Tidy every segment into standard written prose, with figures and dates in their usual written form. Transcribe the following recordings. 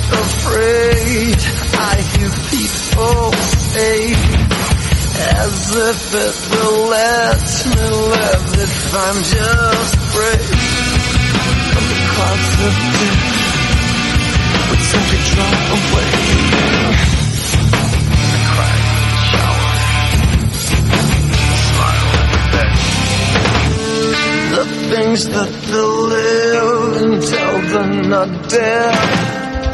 afraid. I hear people say, as if it will let me live if I'm just brave. But the clouds of death would simply draw away. I cry in the shower, smile at the bed. The things that they live until they're not dead.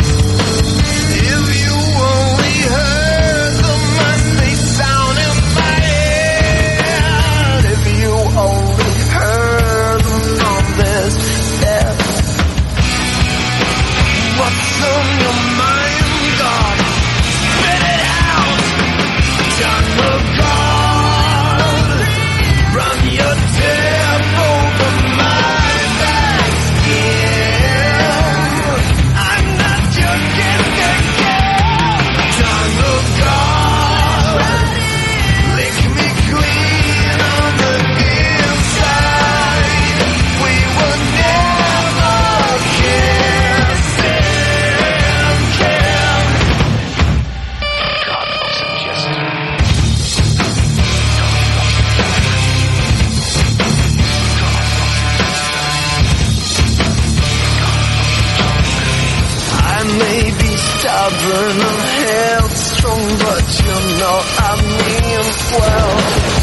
Stubborn and headstrong, but you know I mean well.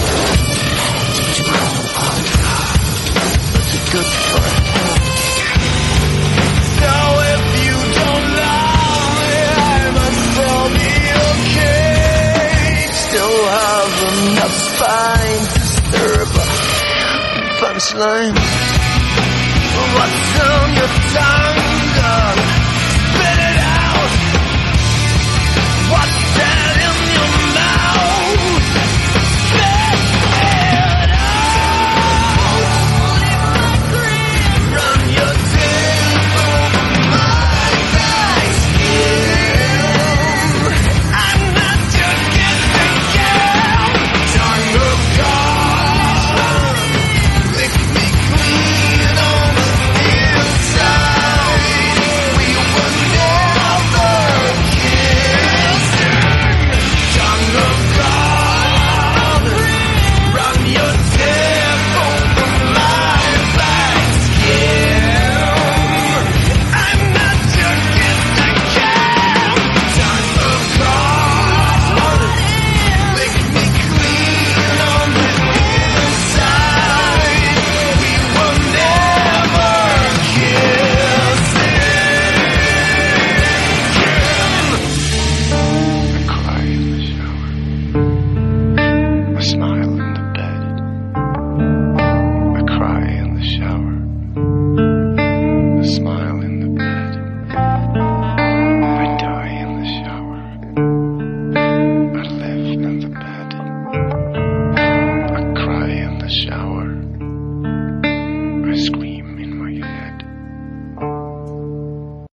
That's good for health. So if you don't love me, I must still be okay. Still have enough spine to disturb a punchline. What's on your tongue?